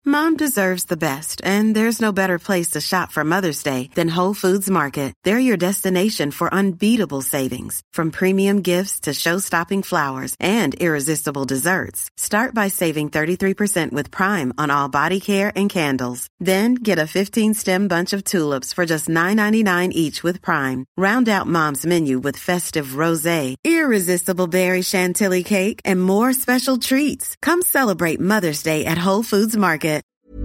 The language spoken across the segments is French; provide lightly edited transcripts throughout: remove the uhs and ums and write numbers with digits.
Mom deserves the best, and there's no better place to shop for Mother's Day than Whole Foods Market. They're your destination for unbeatable savings, from premium gifts to show-stopping flowers and irresistible desserts. Start by saving 33% with Prime on all body care and candles. Then get a 15-stem bunch of tulips for just $9.99 each with Prime. Round out Mom's menu with festive rosé, irresistible berry chantilly cake, and more special treats. Come celebrate Mother's Day at Whole Foods Market.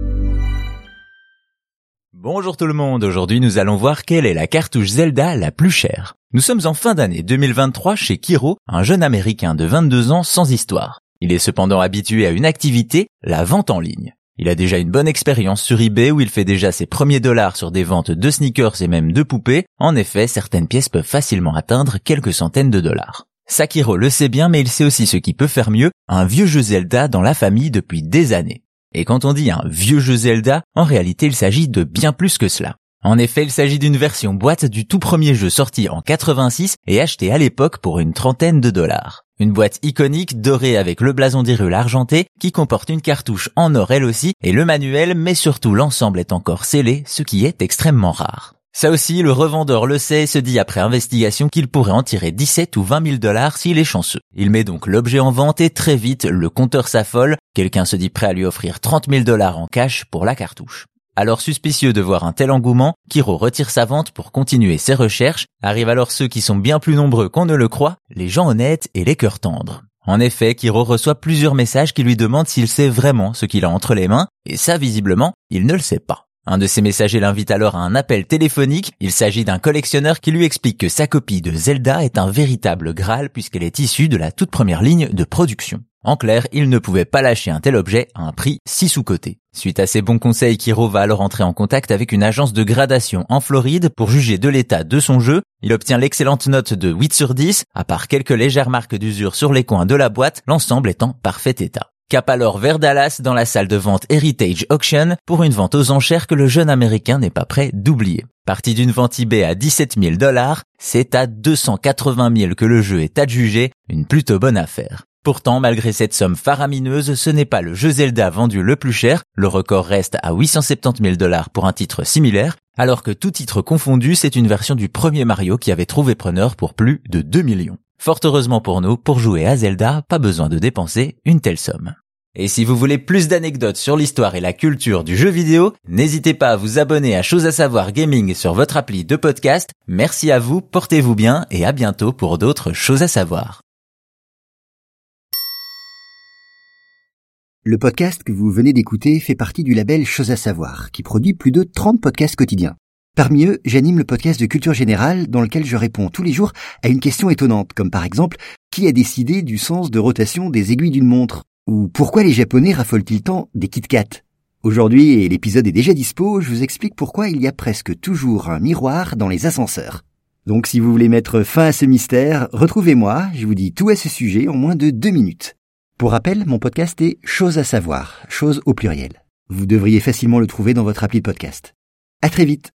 Bonjour tout le monde, aujourd'hui nous allons voir quelle est la cartouche Zelda la plus chère. Nous sommes en fin d'année 2023 chez Kiro, un jeune américain de 22 ans sans histoire. Il est cependant habitué à une activité, la vente en ligne. Il a déjà une bonne expérience sur eBay où il fait déjà ses premiers dollars sur des ventes de sneakers et même de poupées. En effet, certaines pièces peuvent facilement atteindre quelques centaines de dollars. Sakiro le sait bien, mais il sait aussi ce qui peut faire mieux, un vieux jeu Zelda dans la famille depuis des années. Et quand on dit un vieux jeu Zelda, en réalité il s'agit de bien plus que cela. En effet, il s'agit d'une version boîte du tout premier jeu sorti en 86 et acheté à l'époque pour une trentaine de dollars. Une boîte iconique dorée avec le blason d'Hyrule argenté qui comporte une cartouche en or elle aussi et le manuel, mais surtout l'ensemble est encore scellé, ce qui est extrêmement rare. Ça aussi, le revendeur le sait et se dit après investigation qu'il pourrait en tirer 17 ou 20 000 dollars s'il est chanceux. Il met donc l'objet en vente et très vite, le compteur s'affole. Quelqu'un se dit prêt à lui offrir 30 000 dollars en cash pour la cartouche. Alors suspicieux de voir un tel engouement, Kiro retire sa vente pour continuer ses recherches. Arrivent alors ceux qui sont bien plus nombreux qu'on ne le croit, les gens honnêtes et les cœurs tendres. En effet, Kiro reçoit plusieurs messages qui lui demandent s'il sait vraiment ce qu'il a entre les mains, et ça visiblement, il ne le sait pas. Un de ses messagers l'invite alors à un appel téléphonique. Il s'agit d'un collectionneur qui lui explique que sa copie de Zelda est un véritable Graal puisqu'elle est issue de la toute première ligne de production. En clair, il ne pouvait pas lâcher un tel objet à un prix si sous-coté. Suite à ses bons conseils, Kiro va alors entrer en contact avec une agence de gradation en Floride pour juger de l'état de son jeu. Il obtient l'excellente note de 8 sur 10, à part quelques légères marques d'usure sur les coins de la boîte, l'ensemble est en parfait état. Cap alors vers Dallas dans la salle de vente Heritage Auction pour une vente aux enchères que le jeune américain n'est pas prêt d'oublier. Parti d'une vente eBay à 17 000 dollars, c'est à 280 000 que le jeu est adjugé, une plutôt bonne affaire. Pourtant, malgré cette somme faramineuse, ce n'est pas le jeu Zelda vendu le plus cher, le record reste à 870 000 dollars pour un titre similaire, alors que tout titre confondu, c'est une version du premier Mario qui avait trouvé preneur pour plus de 2 millions. Fort heureusement pour nous, pour jouer à Zelda, pas besoin de dépenser une telle somme. Et si vous voulez plus d'anecdotes sur l'histoire et la culture du jeu vidéo, n'hésitez pas à vous abonner à Chose à savoir Gaming sur votre appli de podcast. Merci à vous, portez-vous bien et à bientôt pour d'autres Choses à savoir. Le podcast que vous venez d'écouter fait partie du label Chose à savoir, qui produit plus de 30 podcasts quotidiens. Parmi eux, j'anime le podcast de culture générale dans lequel je réponds tous les jours à une question étonnante, comme par exemple, qui a décidé du sens de rotation des aiguilles d'une montre ? Ou pourquoi les Japonais raffolent-ils tant des Kit Kat ? Aujourd'hui, et l'épisode est déjà dispo, je vous explique pourquoi il y a presque toujours un miroir dans les ascenseurs. Donc si vous voulez mettre fin à ce mystère, retrouvez-moi, je vous dis tout à ce sujet en moins de 2 minutes. Pour rappel, mon podcast est Chose à savoir, chose au pluriel. Vous devriez facilement le trouver dans votre appli de podcast. À très vite.